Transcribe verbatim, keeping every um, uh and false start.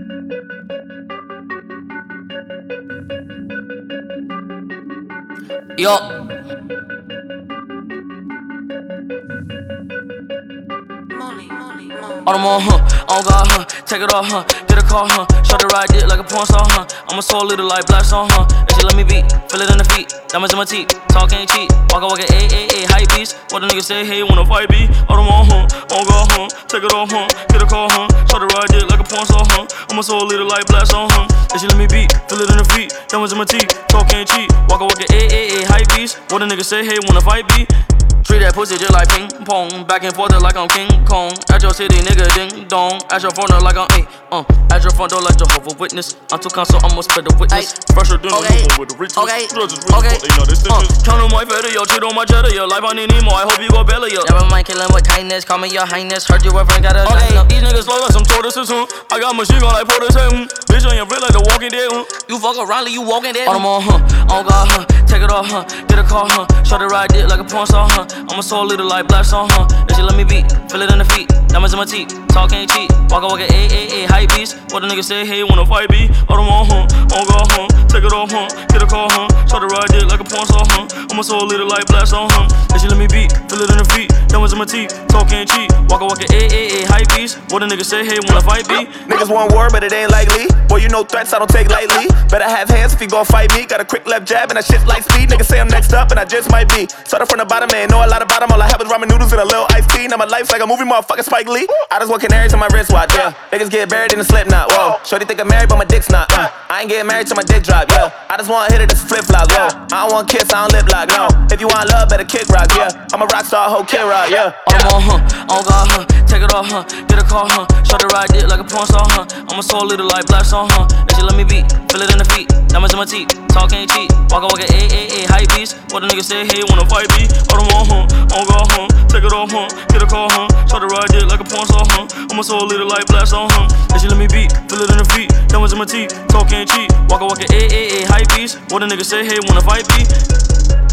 Yo. On the mall, huh? On God, huh? Take it off, huh? Get a car, huh? Shut the ride dick like a porn star, huh? I'm a soul leader like Black Song, huh? And she let me beat, feel it in the feet, diamonds in my teeth, talk ain't cheap, walk walk a a a hype beast. What the nigga say, hey, wanna fight me? On the mall, huh? On God, huh? Take it off, huh? Get a car, huh? Shut the ride dick like a porn star, huh? I'm a soul leader like Black Song, huh? And she let me beat, feel it in the feet, diamonds in my teeth, talk ain't cheap, walk walk a a a hype beast. What the nigga say, hey, wanna fight me? Treat that pussy just like ping pong, back and forth like I'm King Kong. At your city, nigga, ding dong. At your front door like I'm eight, uh. At your front door like Jehovah's Witness. I'm too console, I'ma spread the witness. Fresher than okay. the with the riches. Okay. Rich, okay. They know this uh. Count on my feather, yo, cheat on my cheddar, yo. Life I need more, I hope you go belly, yo. Never mind killing with kindness, call me your highness. Heard you ever got a okay. These niggas slow like some tortoises, huh? I got machine gun like Portis, huh? Bitch on your like the Walking Dead, huh? You fuck around like you walking dead. On the mall, huh? On God, huh? Take it off, huh? Get a car, huh? Shut the ride dick like a porn star, huh? I'm a soul leader like Black Song, huh? And she let me beat, feel it in the feet, diamonds in my teeth, talk ain't cheap, walk walk a a a hype beast. What the nigga say, hey, wanna fight me? On the mall, huh? On God, huh? Take it off, huh? Get a car, huh? Shut the ride dick like a porn star, huh? I'm a soul leader like Black Song, huh? And she let me beat, feel it in the feet, diamonds in my teeth, talk ain't cheap, walk walk a a a hype beast. What the nigga say, hey, wanna fight me? Niggas want war, but it ain't likely. Boy, you know threats I don't take lightly. Better have hands if you gon' fight me. Got a quick left jab and I shit like speed. Niggas say I'm next up and I just might be. Started from the bottom, man, know a lot about 'em. All I have is ramen noodles and a little iced tea. Now my life's like a movie, motherfucking Spike Lee. I just want canaries on my wristwatch, yeah. Niggas get buried in the slip knot, whoa. Shorty think I'm married, but my dick's not, uh. I ain't getting married till my dick drop, yeah. I just want hit it, this flip flop, whoa. I don't want kiss, I don't lip lock, no. If you want love, better kick rock, yeah. I'm a rock star, whole kid rock, yeah. I'm on, huh? On God, huh? Take it off, huh? Get a car, huh? Shut the ride dick like a porn star, huh? I'm a soul leader like Black Song, huh? And she let me beat, feel it in the feet, diamonds in my teeth, talk ain't cheap, walk walk a a a a hype beast. What the nigga say, hey, wanna fight me? On the mall, huh? On God, huh? Take it off, huh? Get a car, huh? Shut the ride dick like a porn star, huh? I'm a soul leader like Black Song, huh? And she let me beat, feel it in the feet, diamonds in my teeth, talk ain't cheap, walk walk a a a a hype beast. What the nigga say, hey, wanna fight me?